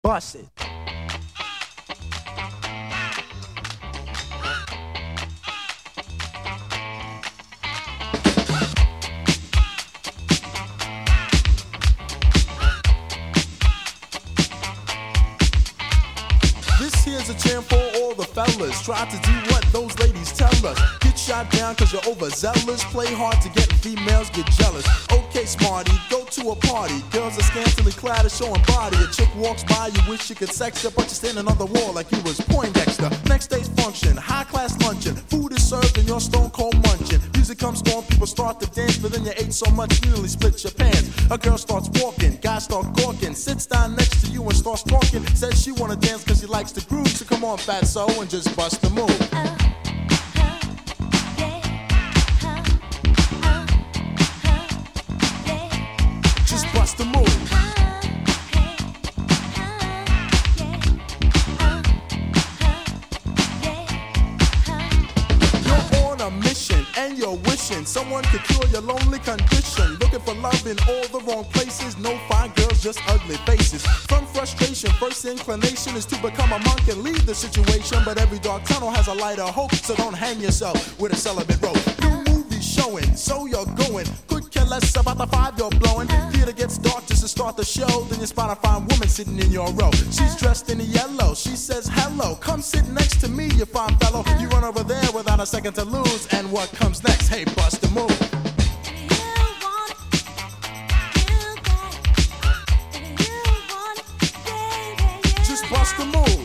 Bust it. This here's a jam for all the fellas. Try to do what those ladies tell us. Get shot down cause you're overzealous. Play hard to get females, get jealous. Okay, smarty, go to a party. Girls are scantily clad and showing body. A chick walks by, you wish you could sex her, but you're standing on the wall like you was Poindexter. Next day's function, high class luncheon. Food is served and you're stone cold munching. Music comes on, people start to dance, but then you ate so much you nearly split your pants. A girl starts walking, guys start gawking, sits down next to you and starts talking. Says she wanna dance cause she likes the groove, so come on fatso and just bust the move. Just bust the move. You're on a mission and you're wishing someone could cure your lonely condition. Looking for love in all the wrong places. No fine girls, just ugly faces. From frustration, first inclination is to become a monk and leave the situation. But every dark tunnel has a light of hope, so don't hang yourself with a celibate rope. New movies showing, so you're going. Could care less about the five you're blowing. Theater gets dark just to start the show. Then you spot a fine woman sitting in your row. She's dressed in yellow. She says hello. Come sit next to me, you fine fellow. You run over there without a second to lose. And what comes next? Hey, bust the move. Just bust the move.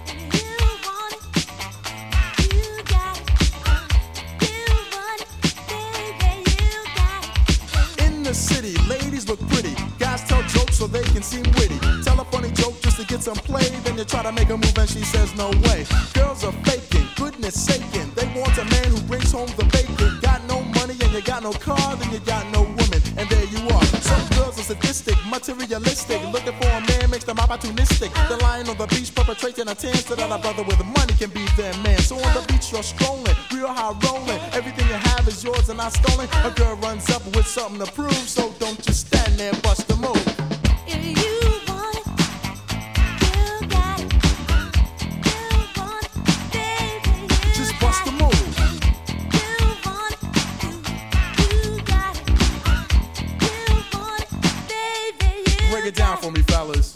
In the city, ladies look pretty. Guys tell jokes so they can seem witty. Tell a funny joke just to get some play. Then you try to make a move and she says no way. Girls are faking, goodness saking. They want a man who brings home the bacon. Got no money and you got no car, then you got no woman. And there you are. Some girls are sadistic, materialistic. Looking for a man makes them opportunistic. They're lying on the beach perpetrating a tan so that a brother with money can be their man. So on the beach you're strolling, real high rolling. Everything you have is yours and not stolen. A girl runs up with something to prove, so don't just stand there, bust the move. If you want it, you got it. You want it, baby, you Just bust the move. You want it, you got it. You want it, baby, you Break it down for me, fellas.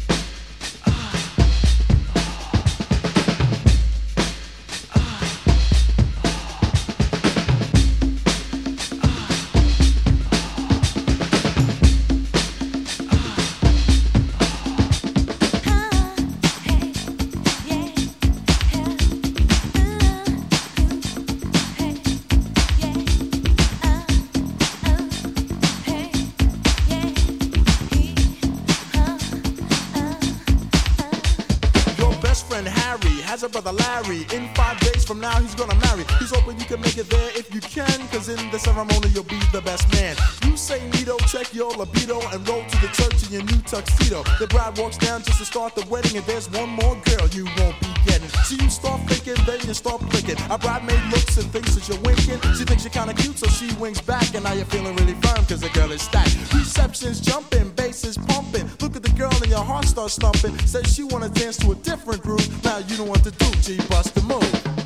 Harry has a brother Larry. In 5 days from now he's gonna marry. He's hoping you can make it there if you can, cause in the ceremony you'll be the best man. You say Nito, check your libido and roll to the church in your new tuxedo. The bride walks down just to start the wedding, and there's one more girl you won't be getting. So you start thinking, then you start flicking. A bridemaid looks and thinks that you're winking. She thinks you're kinda cute, so she winks back, and now you're feeling really firm cause the girl is stacked. Reception's jumping, bass is pumping. Look at the girl and your heart starts thumping. Says she wanna dance to a different groove. Now you know what to do, G, bust the move.